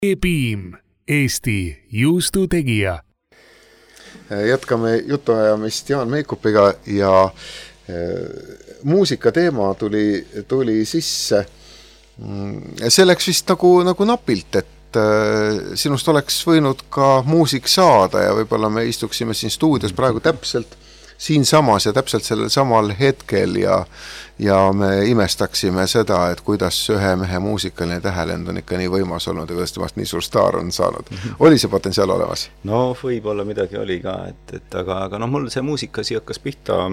E-Beam, Eesti juustutegija. Jätkame jutuajamist Jaan Meikupiga ja muusika teema tuli sisse. See läks vist nagu napilt, et sinust oleks võinud ka muusik saada ja võib-olla me istuksime siin stuudios praegu täpselt siinsamas ja täpselt sellel samal hetkel ja me imestaksime seda, et kuidas ühe mehe muusikaline tähelend on ikka nii võimas olnud ja kuidas temast nii suur staar on saanud. Oli see potentsiaal olemas? No võib-olla midagi oli ka, aga mul see muusika hakkas pihta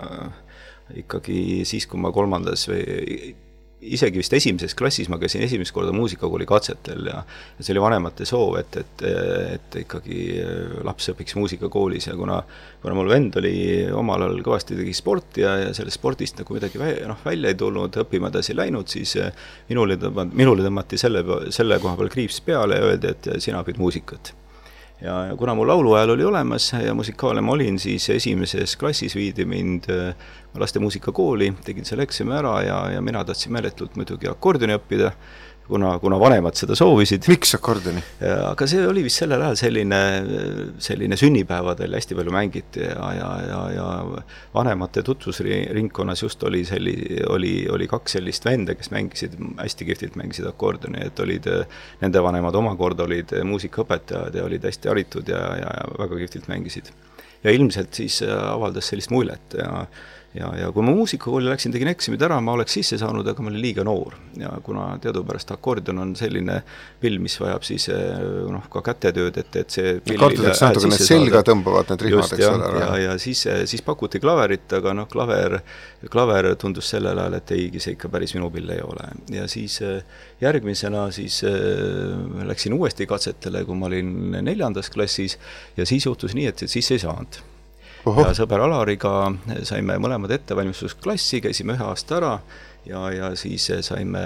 ikkagi siis, kui ma kolmandas või isegi vist esimeses klassis ma käisin esimest korda muusikakooli katsetel ja see oli vanemate soov, et ikkagi laps õpiks muusikakoolis ja kuna mul vend oli omal ajal kõvasti tegi sporti ja sellest spordist nagu midagi välja ei tulnud, õppima edasi läinud, siis minule tõmmati selle koha peal kriips peale ja öeldi, et sina õpid muusikat. Ja kuna mul lauluajal oli olemas ja musikaalne ma olin, siis esimeses klassis viidi mind laste muusikakooli, tegin selle eksami ära ja mina tahtsin meeletult muidugi akordioni õppida, kuna vanemad seda soovisid. Miks akordioni? Aga see oli vist sellel ajal selline sünnipäevadel hästi palju mängiti ja vanemate tutvusringkonnas just oli kaks sellist vende, kes hästi kihvtilt mängisid akordioni, et nende vanemad omakorda olid muusikaõpetajad ja olid hästi haritud ja väga kihvtilt mängisid. Ja ilmselt siis avaldas sellist muljet ja kui ma muusikakooli läksin, tegin eksamid ära, ma oleks sisse saanud, aga ma olin liiga noor. Ja kuna teadupärast akordion on selline pill, mis vajab siis ka kätetööd, et see pill kartutakse natuke need selga tõmbavad need rihmad, eks ole. Ja siis pakuti klaverit, aga klaver tundus sellel ajal, et see ikka päris minu pill ei ole. Ja siis järgmisena siis läksin uuesti katsetele, kui ma olin 4. klassis ja siis juhtus nii, et siis ei saanud. Ja sõber Alariga saime mõlemad ettevalmistusklassi, käisime 1 aasta ära ja siis saime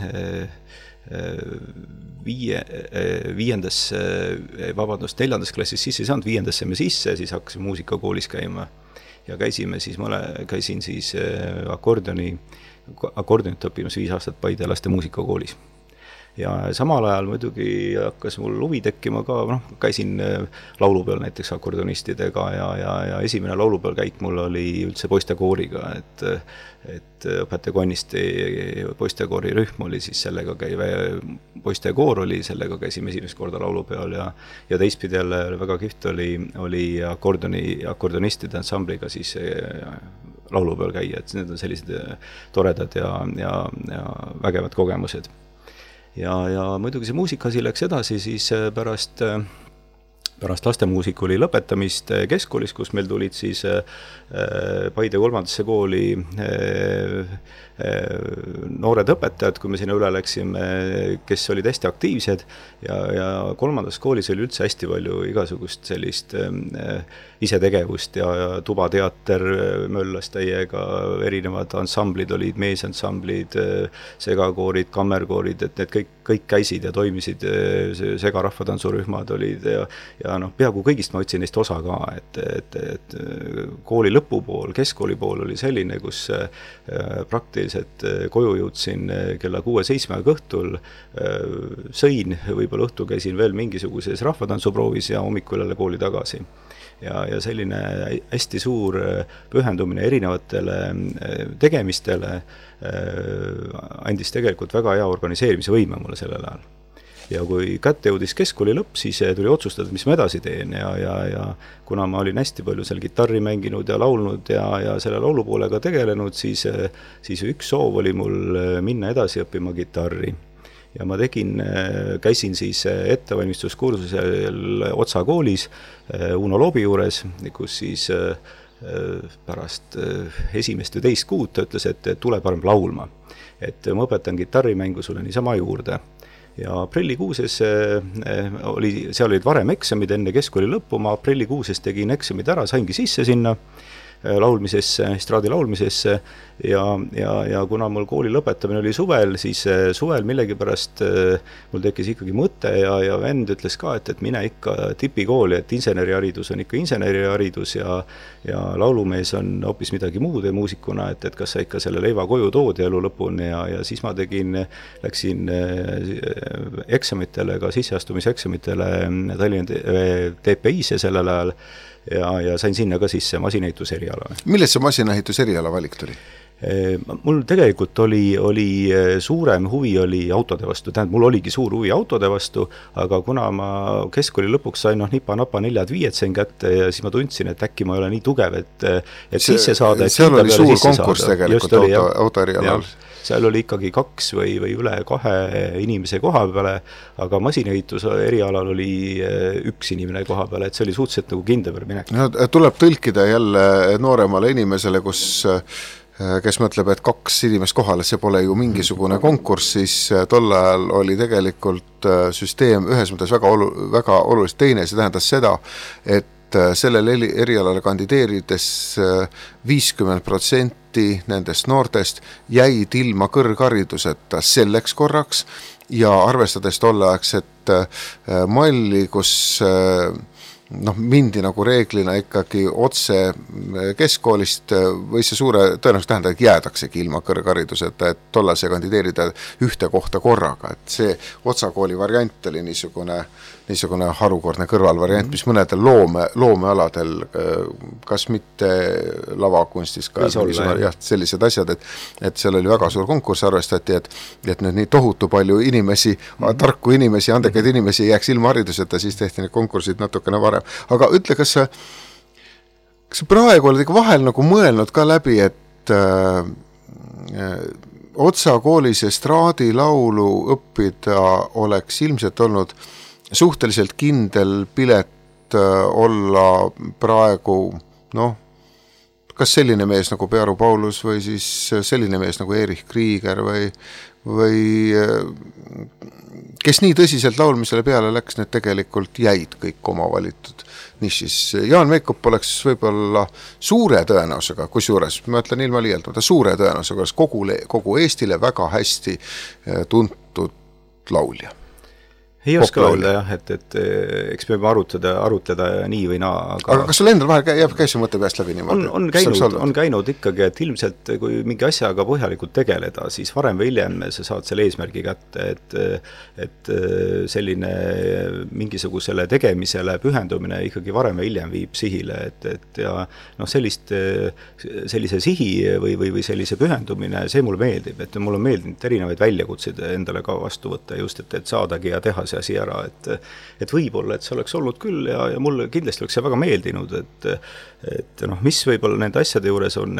4. klassis sisse ei saanud, 5. me sisse, siis hakkasime muusikakoolis käima ja käisin siis akordionit õppimas 5 aastat Paide laste muusikakoolis. Ja samal ajal muidugi hakkas mul huvi tekkima ka, käisin laulupeol näiteks akordionistidega ja esimene laulupeol käik mul oli üldse poistekooriga, et õpetajakonnisti poistekoori rühm oli siis sellega poistekoor oli, sellega käisime esimest korda laulupeol ja teistpidi jälle väga kihvt oli akordionistide ansambliga siis laulupeol käia, et need on sellised toredad ja vägevad kogemused. Ja muidugi see muusikaasi läks edasi siis pärast lastemuusikuli lõpetamist keskkoolis, kus meil tulid siis Paide 3. kooli noored õpetajad, kui me sinna üle läksime, kes olid hästi aktiivsed ja 3. koolis oli üldse hästi palju igasugust sellist isetegevust ja tubateater möllas täiega, erinevad ansamblid olid, meesansamblid, segakoorid, kammerkoorid, et need kõik käisid ja toimisid, segarahvatantsurühmad olid ja peaaegu kõigist ma võtsin neist osa ka, et kooli lõpupool, keskkooli pool oli selline, kus praktiliselt koju jõudsin kella 6-7 õhtul, sõin, võib-olla õhtu käisin veel mingisuguses rahvatantsuproovis ja hommikul jälle kooli tagasi. Ja selline hästi suur pühendumine erinevatele tegemistele andis tegelikult väga hea organiseerimise võime mulle sellel ajal. Ja kui kätte jõudis keskkooli lõpp, siis tuli otsustada, mis ma edasi teen ja kuna ma olin hästi palju seal gitarri mänginud ja laulnud ja selle laulupoolega tegelenud, siis üks soov oli mul minna edasi õppima gitarri. Ja ma käisin siis ettevalmistuskursusel Otsa koolis Uno Loobi juures, kus siis pärast 1. või 2. kuud ta ütles, et tule parem laulma. Et ma õpetan gitarrimängu sulle niisama juurde. Ja aprillikuuses seal olid varem eksamid enne keskkooli lõppu, ma aprillikuuses tegin eksamid ära, saingi sisse sinna laulmisesse, estraadi laulmisesse ja kuna mul kooli lõpetamine oli suvel, siis suvel millegipärast mul tekkis ikkagi mõte ja vend ütles ka, et mine ikka tipikooli, et inseneriharidus on ikka inseneriharidus ja laulumees on hoopis midagi muud ja muusikuna, et kas sa ikka selle leiva koju tood elu lõpuni ja siis ma läksin eksamitele, ka sisseastumiseksamitele Tallinna TPI-se sellel ajal ja sain sinna ka sisse masinaehituseriala. Millest see masinaehituseriala valik tuli? Mul tegelikult oli suurem huvi oli autode vastu, tähendab, mul oligi suur huvi autode vastu, aga kuna ma keskkooli lõpuks sain nipa-napa 4-5 sain kätte ja siis ma tundsin, et äkki ma ei ole nii tugev, et sisse saada. Seal oli suur konkurss tegelikult autoerialal. Seal oli ikkagi 2 või üle 2 inimese koha peale, aga masinaehituse erialal oli 1 inimene koha peale, et see oli suhteliselt nagu kindel minek. No, tuleb tõlkida jälle nooremale inimesele, kes mõtleb, et 2 inimest kohale, see pole ju mingisugune konkurss, siis tol ajal oli tegelikult süsteem ühes mõttes väga oluliselt teine, see tähendas seda, et sellel erialale kandideerides 50% nendest noortest jäid ilma kõrghariduseta selleks korraks ja arvestades tolleaegset malli, kus mindi nagu reeglina ikkagi otse keskkoolist või see suure tõenäoliselt tähendab, et jäädaksegi ilma kõrghariduseta, et tollal see kandideerida ühte kohta korraga, et see otsakooli variant oli niisugune harukordne kõrvalvariant, mis mõnedel loomealadel, kas mitte lavakunstis ka sellised asjad, et seal oli väga suur konkurss, arvestati, et nüüd nii tohutu palju inimesi, tarku inimesi, andekaid inimesi jääks ilma hariduseta, siis tehti need konkursid natukene varem. Aga ütle, kas sa praegu oled ikka vahel nagu mõelnud ka läbi, et Otsa koolis estraadilaulu õppida oleks ilmselt olnud suhteliselt kindel pilet olla praegu, kas selline mees nagu Pearu Paulus või siis selline mees nagu Erich Krieger või kes nii tõsiselt laulmisele peale läks, need tegelikult jäid kõik oma valitud. Niisiis, Jaan Meikop oleks võib-olla suure tõenäosusega, kusjuures, ma ütlen ilma liialdamata, suure tõenäosusega oleks kogu Eestile väga hästi tuntud laulja. Ei oska öelda jah, et eks me arutleda nii või naa. Aga kas sul endal vahel jääb käis mõtte peast läbi niimoodi? On käinud ikkagi, et ilmselt kui mingi asjaga põhjalikult tegeleda, siis varem või hiljem sa saad selle eesmärgi kätte, et selline mingisugusele tegemisele pühendumine ikkagi varem või hiljem viib sihile, et ja sellise sihi või sellise pühendumine, see mulle meeldib, et mul on meeldinud erinevaid väljakutseid endale ka vastu võtta just, et saadagi ja teha see asi ära, et võib-olla, et see oleks olnud küll ja mulle kindlasti oleks see väga meeldinud, et mis võib-olla nende asjade juures on,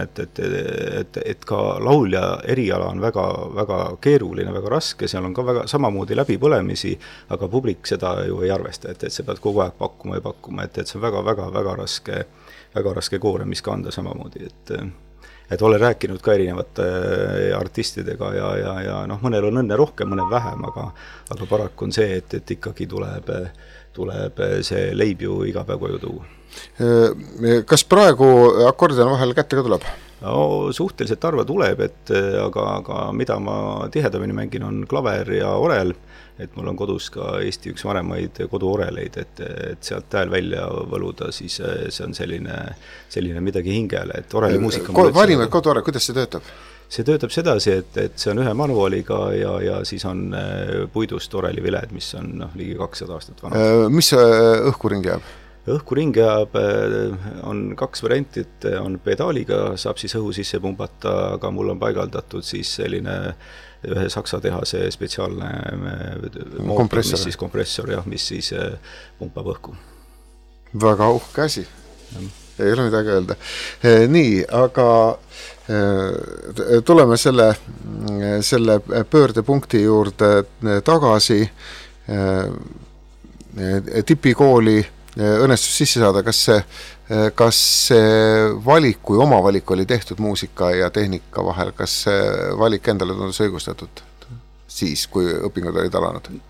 et ka laulja eriala on väga, väga keeruline, väga raske, seal on ka väga samamoodi läbipõlemisi, aga publik seda ju ei arvesta, et sa pead kogu aeg pakkuma ja pakkuma, et see on väga, väga, väga raske koorem, mis kanda samamoodi, et olen rääkinud ka erinevate artistidega ja mõnel on õnne rohkem, mõnel vähem, aga paraku on see, et ikkagi tuleb see leib ju iga päev koju tuua. Kas praegu akordion vahel kätte ka tuleb? Suhteliselt harva tuleb, aga mida ma tihedamini mängin on klaver ja orel, et mul on kodus ka Eesti üks vanemaid koduoreleid, et sealt hääl välja võluda, siis see on selline midagi hingele, et orelimuusika... Valimed koduorel, kuidas see töötab? See töötab sedasi, et see on ühe manuaaliga ja siis on puidust oreliviled, mis on ligi 200 aastat vanad. Mis õhkuring jääb? Õhkuring jääb, on 2 variantit, on pedaaliga, saab siis õhu sisse pumbata, aga mul on paigaldatud siis selline ühe Saksa tehase spetsiaalne kompressor, mis siis pumpab õhku. Väga uhke asi. Ei ole midagi öelda. Nii, aga tuleme selle pöördepunkti juurde tagasi. Tipikooli õnnestus sisse saada, kas see valik, kui oma valik oli tehtud muusika ja tehnika vahel, kas see valik endale tundus õigustatud siis, kui õpingud olid alanud?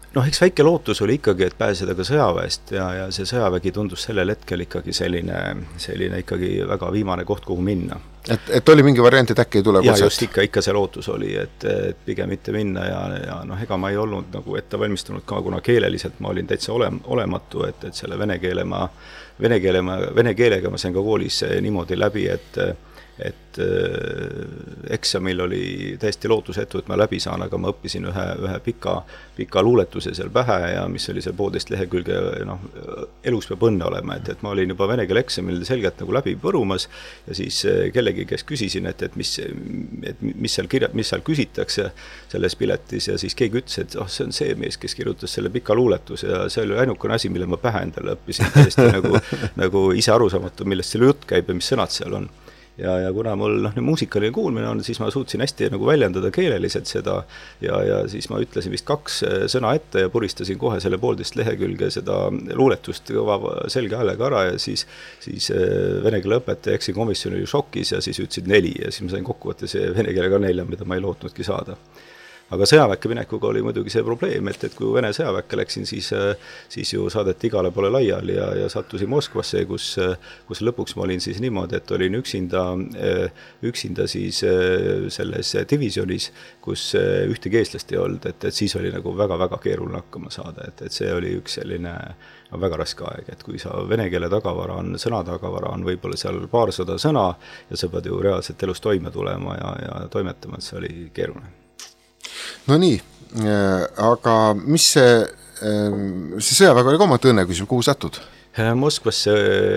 noh, eks väike lootus oli ikkagi, et pääseda ka sõjaväest ja see sõjavägi tundus sellel hetkel ikkagi selline ikkagi väga viimane koht, kuhu minna. Et oli mingi variant, et äkki ei tule ja just ikka see lootus oli, et pigem mitte minna ja noh, ega ma ei olnud nagu ette valmistunud ka, kuna keeleliselt ma olin täitsa olematu, et selle vene keelega ma sain ka koolis niimoodi läbi, et eksamil oli täiesti lootusetu, et ma läbi saan, aga ma õppisin ühe pika luuletuse seal pähe ja mis oli see 1,5 lehekülge, noh, elus peab õnne olema, et ma olin juba vene keele eksamil selgelt nagu läbi põrumas ja siis kellegi, kes küsisin, et mis seal küsitakse selles piletis ja siis keegi ütles, et see on see mees, kes kirjutas selle pika luuletuse ja see oli ainukene asi, mille ma pähe endale õppisin täiesti nagu ise arusaamatu, millest selle jutt käib ja mis sõnad seal on. Ja kuna mul muusikaline kuulmine on, siis ma suutsin hästi nagu väljendada keeleliselt seda ja siis ma ütlesin vist 2 sõna ette ja puristasin kohe selle 1,5 lehekülge seda luuletust kõva selge häälega ära ja siis vene keele õpetaja eksikomisjon oli šokis ja siis ütlesid 4 ja siis ma sain kokkuvõtte see vene keelega 4, mida ma ei lootnudki saada. Aga sõjaväkke minekuga oli muidugi see probleem, et kui Vene sõjaväkke läksin, siis ju saadeti igale poole laiali ja sattusin Moskvasse, kus lõpuks ma olin siis niimoodi, et olin üksinda siis selles divisionis, kus ühtegi eestlast ei olnud, et siis oli nagu väga-väga keeruline hakkama saada, et see oli üks selline väga raske aeg, et kui sa vene keele tagavara on, sõna tagavara on võib-olla seal 200 sõna ja sa pead ju reaalselt elus toime tulema ja toimetama, et see oli keeruline. No nii, aga mis see sõjaväega oli ka oma tõne küsimus, kuhu satud? Moskvasse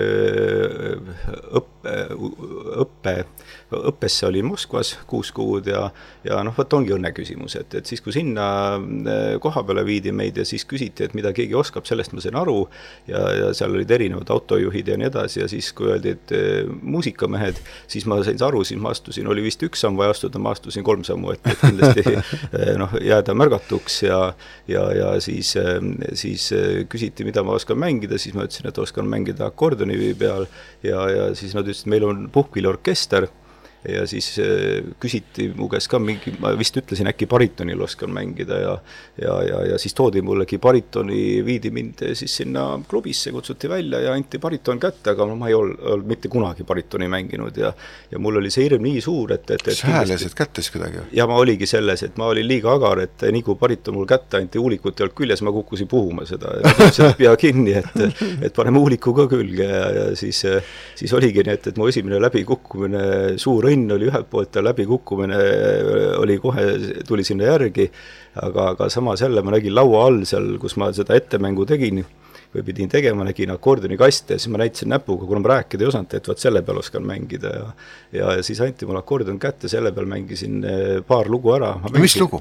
õppesse oli Moskvas 6 kuud ja noh, võt ongi õnne küsimus, et siis kui sinna koha peale viidi meid ja siis küsiti, et mida keegi oskab, sellest ma sain aru ja seal olid erinevad autojuhid ja nii edasi ja siis kui öeldi, et muusikamehed, siis ma sain aru, siis ma astusin, oli vist 1 samm vaja astuda, ma astusin 3 sammu, et kindlasti jääda märgatuks ja siis küsiti, mida ma oskan mängida, siis ma ütlesin, et oskan mängida akordioni peal ja siis nad ütlesid, meil on puhkpilliorkester ja siis küsiti mu käest ka mingi, ma vist ütlesin äkki baritonil oskan mängida ja siis toodi mullegi baritoni, viidi mind siis sinna klubisse, kutsuti välja ja anti bariton kätte, aga ma ei olnud mitte kunagi baritoni mänginud ja mul oli see hirm nii suur, et häälesid kättes kuidagi? Ja ma oligi selles, et ma olin liiga agar, et nii kui bariton mul kätte anti, uulikut ei olnud küljes, ma kukkusin puhuma seda ja pea kinni, et paneme uuliku ka külge ja siis oligi nii, et mu esimene läbikukkumine suur õnn oli ühelt poolt ja läbikukkumine oli kohe, tuli sinna järgi, aga samas jälle ma nägin laua all seal, kus ma seda ettemängu tegin või pidin tegema, nägin akordioni kaste ja siis ma näitasin näpuga, kuna ma rääkida ei osanud, et selle peal oskan mängida ja siis anti mul akordion kätte, selle peal mängisin paar lugu ära. Mis lugu?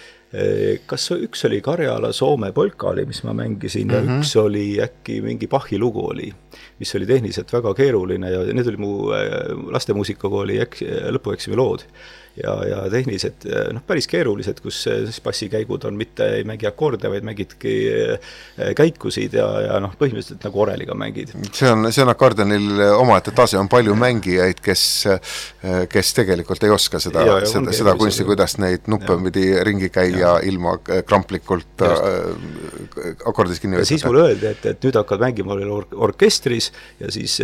Kas üks oli Karjala Soome polka oli, mis ma mängisin ja üks oli äkki mingi Bachi lugu oli, mis oli tehniliselt väga keeruline ja need oli mu lastemuusikakooli lõpueksami lood ja tehniliselt päris keerulised, kus bassikäigud on mitte ei mängi akorde, vaid mängidki käikusid ja põhimõtteliselt nagu oreliga mängid. See on akordionil omaette tase, on palju mängijaid, kes tegelikult ei oska seda kunsti, kuidas neid nuppe pidi ringi käia ilma kramplikult akordis kinni võtta. Ja siis mulle öeldi, et nüüd hakkad mängima orkestris ja siis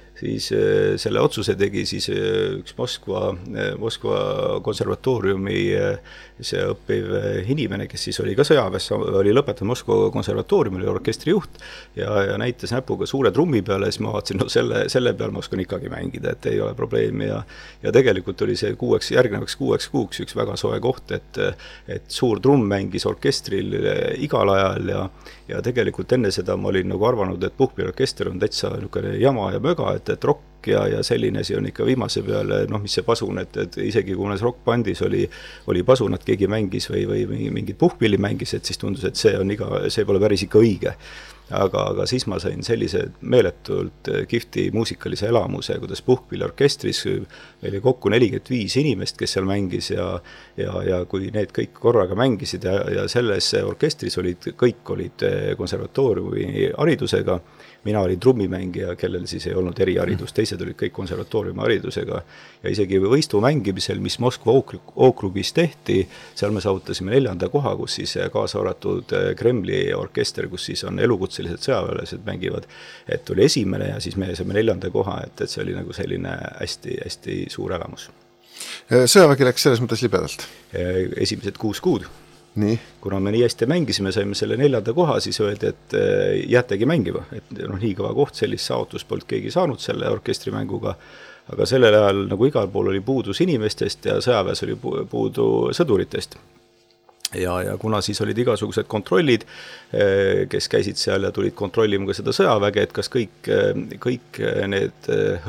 selle otsuse tegi siis üks Moskva konservatooriumi see õppiv inimene, kes siis oli ka sõjaväes, oli lõpetanud Moskva konservatooriumi, oli orkestrijuht ja näitas näpuga suure trummi peale ja siis ma vaatasin, selle peal ma oskan ikkagi mängida, et ei ole probleemi ja tegelikult oli see järgnevaks 6 kuuks üks väga soe koht, et suur trumm mängis orkestril igal ajal ja tegelikult enne seda ma olin nagu arvanud, et puhkpilliorkester on täitsa jama ja möga, et rock ja selline asi on ikka viimase peale, mis see pasun, et isegi kui mõnes rockbandis oli pasunat, keegi mängis või mingit puhkpilli mängis, et siis tundus, et see pole päris ikka õige. aga siis ma sain sellise meeletult kihvti muusikalise elamuse, kuidas puhkpilliorkestris oli kokku 45 inimest, kes seal mängis ja kui need kõik korraga mängisid ja selles orkestris kõik olid konservatooriumi haridusega, mina olin trummimängija, kellel siis ei olnud eriharidust, teised olid kõik konservatooriumi haridusega ja isegi võistu mängimisel, mis Moskva ookrugis tehti, seal me saavutasime 4. koha, kus siis kaasa arvatud Kremli orkester, kus siis on elukutselised sõjaväelased mängivad, et oli esimene ja siis me saime 4. koha, et see oli nagu selline hästi suur elamus. Sõjavägi läks selles mõttes libedalt? Esimesed 6 kuud. Nii. Kuna me nii hästi mängisime, saime selle 4. koha, siis öeldi, et jäätegi mängima, et nii kõva koht, sellist saavutust polnud keegi saanud selle orkestrimänguga, aga sellel ajal nagu igal pool oli puudus inimestest ja sõjaväes oli puudu sõduritest. Ja kuna siis olid igasugused kontrollid, kes käisid seal ja tulid kontrollima ka seda sõjaväge, et kas kõik need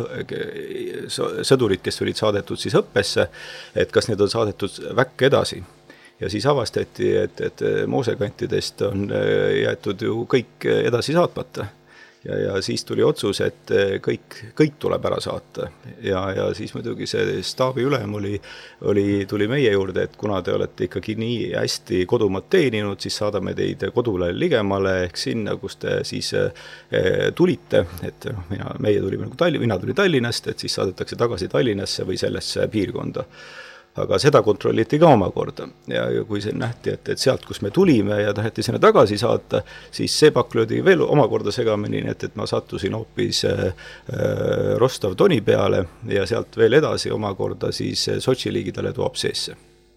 sõdurid, kes olid saadetud siis õppesse, et kas need on saadetud väkke edasi. Ja siis avastati, et moosekantidest on jäetud ju kõik edasi saatmata. Ja siis tuli otsus, et kõik tuleb ära saata. Ja siis muidugi see staabi ülem tuli meie juurde, et kuna te olete ikkagi nii hästi kodumaad teeninud, siis saadame teid kodule ligemale ehk sinna, kus te siis tulite. Et meie tulime mina tulin Tallinnast, et siis saadetakse tagasi Tallinnasse või sellesse piirkonda. Aga seda kontrolliti ka omakorda ja kui see nähti, et sealt, kus me tulime ja taheti sinna tagasi saata, siis see pakk löödi veel omakorda segamini, et ma sattusin hoopis Rostov-Doni peale ja sealt veel edasi omakorda siis Sotši liigidele Tuapseesse.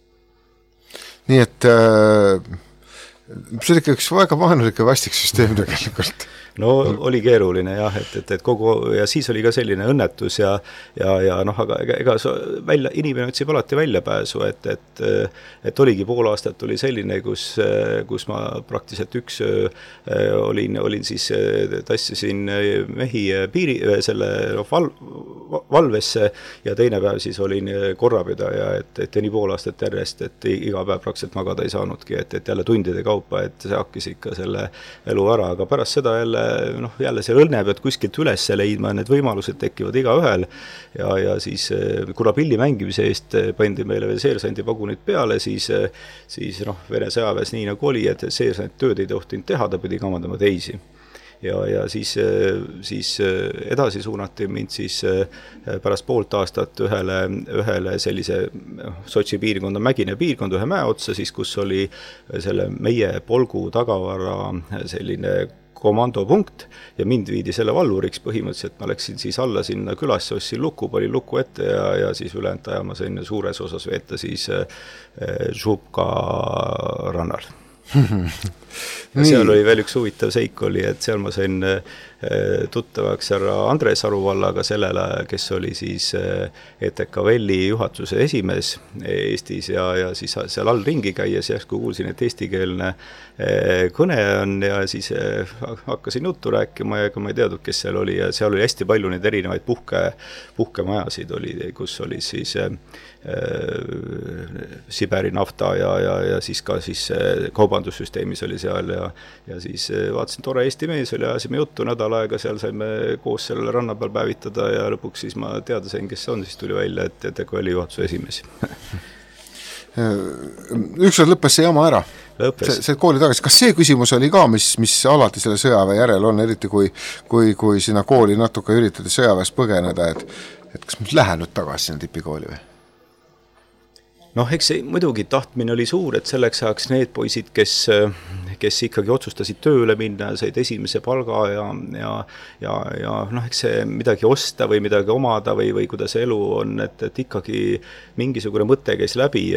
Nii et see oli ikka üks väga vaenulik ja vastik süsteem tegelikult. No oli keeruline jah, et kogu ja siis oli ka selline õnnetus ja aga ega inimene otsib alati väljapääsu, et oligi pool aastat oli selline, kus ma praktiliselt üks olin siis, tassisin mehi selle valvesse ja teine päev siis olin korrapidaja, et nii pool aastat järjest, et iga päev praktiliselt magada ei saanudki, et jälle tundide kaupa, et see hakkis ikka selle elu ära, aga pärast seda jälle see õnne pead kuskilt üles leidma, need võimalused tekivad igaühel ja siis kuna pilli mängimise eest pandi meile veel seersandi-pagunid peale, siis Vene sõjaväes nii nagu oli, et seersand tööd ei tohtinud teha, ta pidi kamandama teisi. Ja siis edasi suunati mind siis pärast poolt aastat ühele sellise Sotši piirkonda, mägine piirkond ühe mäe otsa, siis kus oli selle meie polgu tagavara selline komandopunkt ja mind viidi selle valvuriks põhimõtteliselt, ma läksin siis alla sinna külasse, ostsin luku, panin luku ette ja siis ülejäänud aja ma sain suures osas veeta siis Župka rannal. Seal oli veel üks huvitav seik oli, et seal ma sain tuttavaks härra Andres Aruvallaga sellele, kes oli siis ETKVL-i juhatuse esimees Eestis ja siis seal all ringi käies järsku kuulsin, et eestikeelne kõne on ja siis hakkasin juttu rääkima ja ega ma ei teadnud, kes seal oli ja seal oli hästi palju neid erinevaid puhkemajasid oli, kus oli siis Siberi nafta ja siis ka siis kaubandussüsteemis oli seal ja siis vaatasin, tore Eesti mees oli, ajasime juttu nädal aega, seal saime koos selle ranna peal päevitada ja lõpuks siis ma teada sain, kes on, siis tuli välja, et oli juhatuse esimees. Ükskord lõppes see jama ära. See kooli tagasi. Kas see küsimus oli ka, mis alati selle sõjaväe järel on, eriti kui sinna kooli natuke üritada sõjaväes põgeneda, et kas ma lähen nüüd tagasi sinna tipikooli või? Eks see muidugi tahtmine oli suur, et selleks ajaks need poisid, kes ikkagi otsustasid tööle minna, said esimese palga ja eks see midagi osta või midagi omada või kuidas see elu on, et ikkagi mingisugune mõte käis läbi,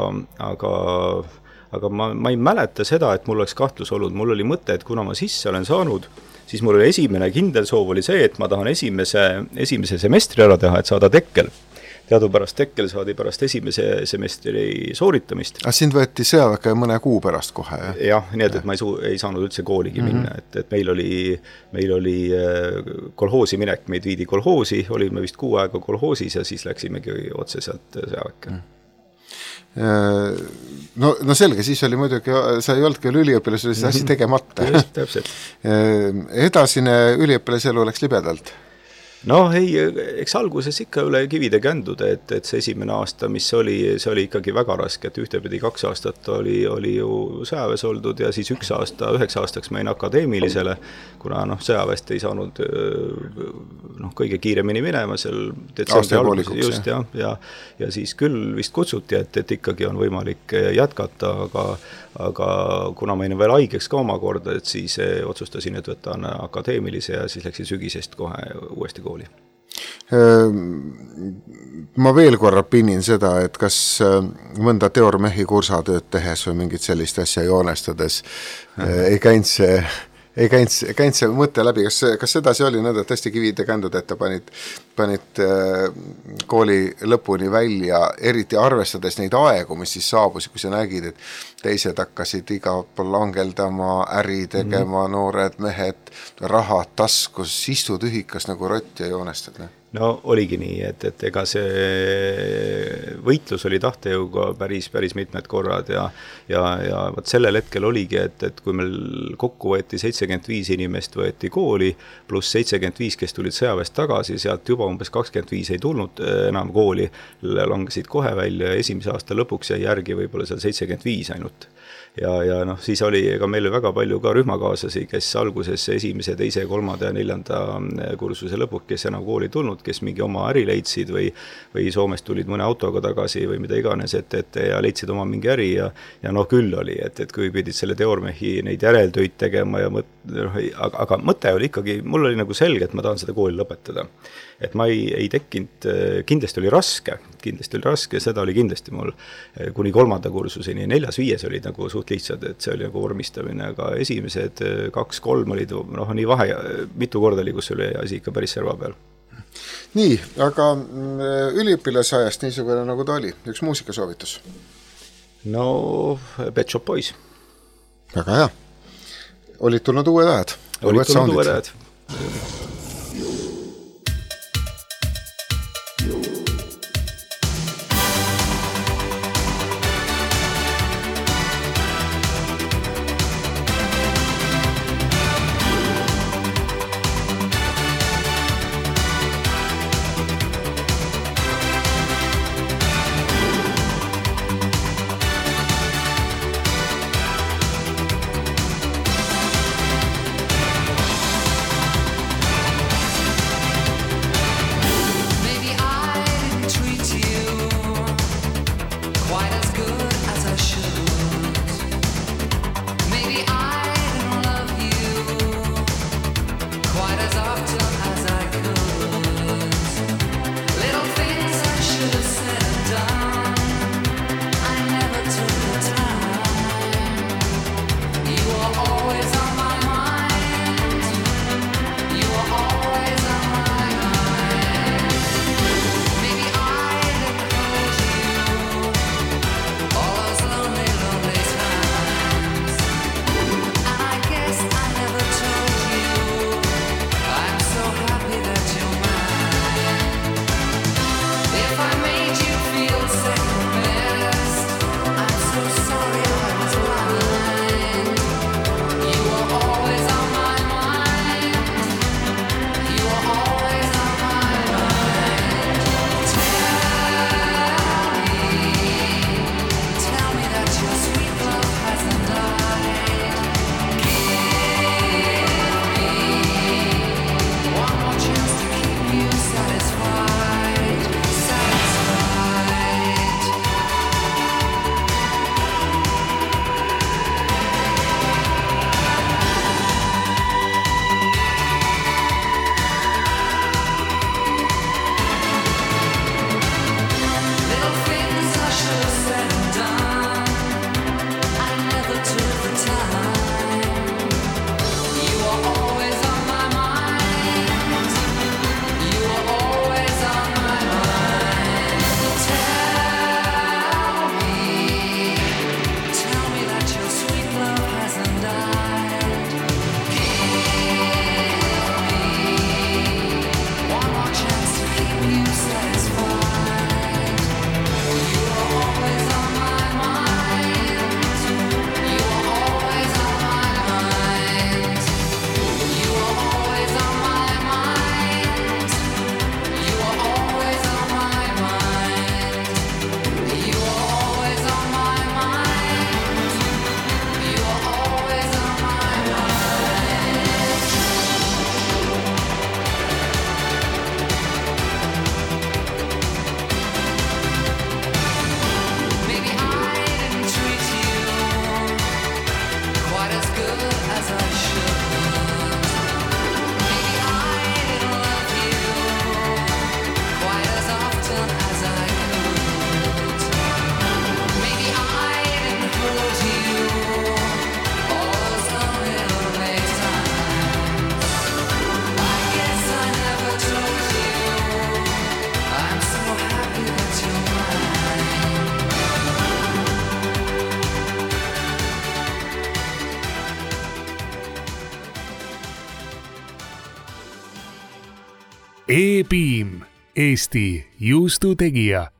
aga ma ei mäleta seda, et mul oleks kahtlus olnud, mul oli mõte, et kuna ma sisse olen saanud, siis mul oli esimene kindel soov oli see, et ma tahan esimese semestri ära teha, et saada tekkel. Teadupärast tekkel saadi pärast esimese semestri sooritamist. Sind võeti sõjaväkke mõne kuu pärast kohe, jah? Jah, nii et ma ei saanud üldse kooligi minna, et meil oli kolhoosi minek, meid viidi kolhoosi, olime vist 6 aega kolhoosis ja siis läksimegi otse sealt sõjaväkke. No selge, siis oli muidugi, sa ei olnud küll üliõpilas, oli see asi tegemata. Just, täpselt. Edasine üliõpilaselu läks libedalt? No ei, eks alguses ikka üle kivide känduda, et see esimene aasta, mis oli, see oli ikkagi väga raske, et ühtepidi 2 aastat oli ju sõjaväes oldud ja siis 1 aasta, 9 aastaks ma jäin akadeemilisele, kuna sõjaväest ei saanud kõige kiiremini minema seal detsembri alguses just ja siis küll vist kutsuti, et ikkagi on võimalik jätkata, aga kuna ma jäin veel haigeks ka omakorda, et siis otsustasin, et võtan akadeemilise ja siis läksin sügisest kohe uuesti kooli. Ma veel korra pinnin seda, et kas mõnda teormehi kursatööd tehes või mingit sellist asja joonestades ei käinud see mõte läbi, kas sedasi oli nõnda tõesti kivide kändud, et ta panid kooli lõpuni välja, eriti arvestades neid aegu, mis siis saabusid, kui sa nägid, et teised hakkasid iga pool langeldama, äri tegema, noored mehed, rahad taskus, istud ühikas nagu rott ja joonestad, ne? No oligi nii, et ega see võitlus oli tahtejõuga päris mitmed korrad ja võt sellel hetkel oligi, et kui meil kokku võeti 75 inimest võeti kooli, pluss 75, kes tulid sõjaväest tagasi, sealt juba umbes 25 ei tulnud enam kooli, langesid kohe välja ja esimese aasta lõpuks jäi järgi võib-olla seal 75 ainult. Ja siis oli ega meil väga palju ka rühmakaaslasi, kes alguses 1., 2., 3. ja 4. kursuse lõpuks, kes enam kooli tulnud, kes mingi oma äri leidsid või Soomest tulid mõne autoga tagasi või mida iganes, et ja leidsid oma mingi äri ja küll oli, et kui pidid selle teormehi neid järeltöid tegema aga mõte oli ikkagi, mul oli nagu selge, et ma tahan seda kooli lõpetada. Et ma ei tekkinud, kindlasti oli raske, seda oli kindlasti mul kuni 3. kursuseni, 4., 5. olid nagu suht lihtsad, et see oli nagu vormistamine, aga esimesed 2, 3 olid nii vahe, mitu korda liigus oli asi ikka päris serva peal. Nii, aga üliõpilasajast niisugune nagu ta oli, üks muusikasoovitus? No, Pet Shop Boys. Väga hea. Olid tulnud uued ajad? Olid tulnud uued ajad. E-piim, Eesti juustutegija